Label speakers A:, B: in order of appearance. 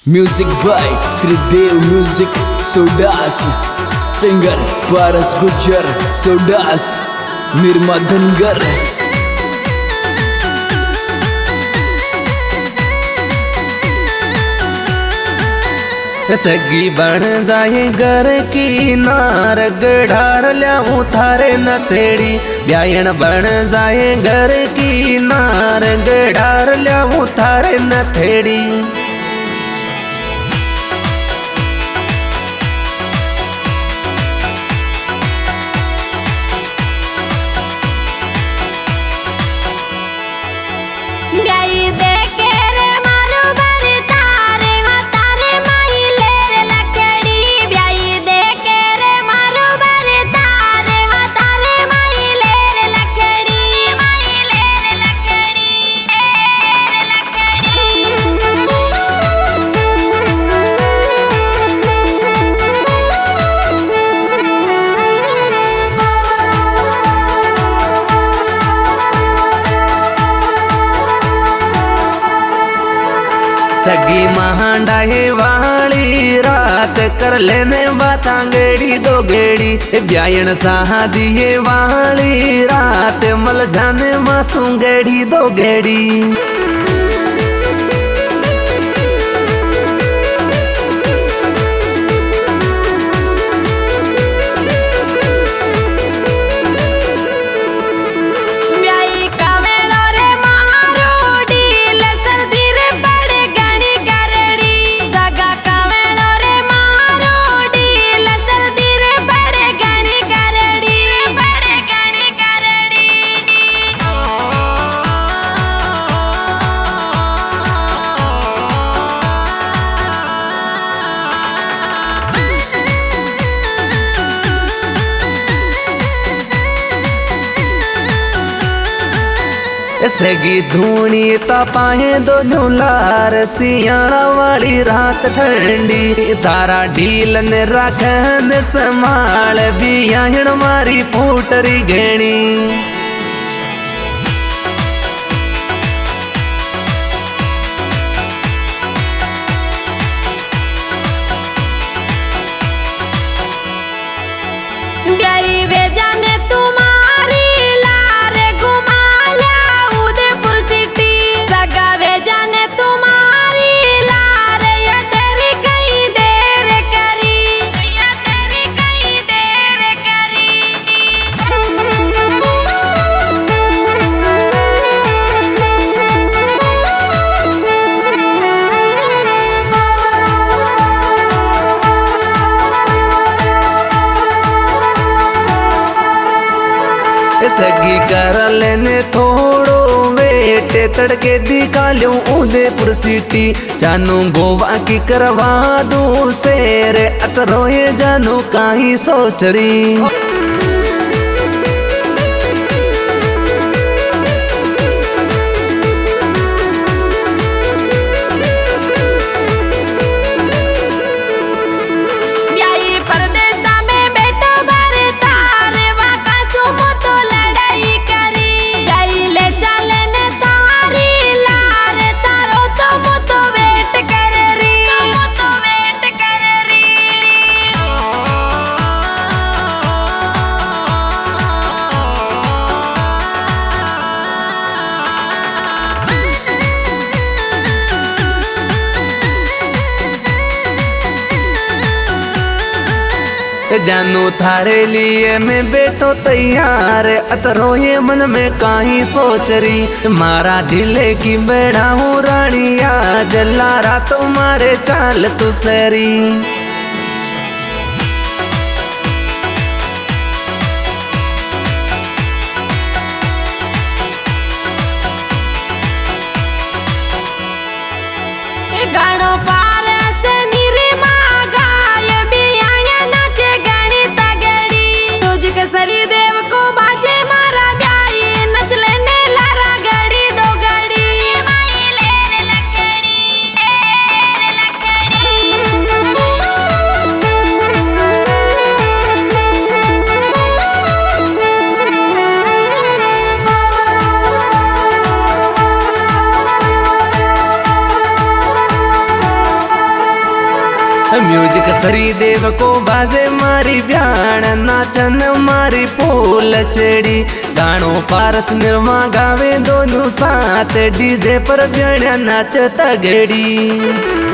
A: Music by Sridev Music Sodas. Singer Paras Gujar Sodas. Nirma Dhangar.
B: सगी बन जाए घर की नार गढ़ार ल्याऊं थारे नथेड़ी ब्यायण बन जाए घर की नार गढ़ार ल्याऊं थारे नथेड़ी। सगी महांडाए वाली रात कर लेने बातांगेड़ी दो गेड़ी ब्यायण साहा दिए वाली रात मल जाने मासूंगेड़ी दो गेड़ी। सगी धूनी तपाए दो झूलार सियाणा वाली रात ठंडी तारा ढील ने रखन संभाल बियाहण मारी फूटरी घेणी। सगी कर लेने थोड़ो वेट तड़के दिखा लूं उदयपुर सिटी जानू गोवा की करवा दूं शेर अकरो ये जानू काई सोच रही। जानू थारे लिए मैं बैठो तैयार अतरो ये मन में काई सोच रही मारा दिले की बेड़ा हूँ रानिया जलारा तुम्हारे चाल तू सरी।
C: गानो पार से निरमा गाय बियाया नाचे गणी तगड़ी तुझके सरी देव को बाजे मारा ब्याई नच लेने लारा गड़ी दो गड़ी माई लेर लकड़ी
B: म्यूजिक श्रीदेव को बाजे मारी ब्याण नाचन मारी फूल चढ़ी गानो पारस निर्मा गावे दोनों साथ डीजे पर ब्याण नाच तगड़ी।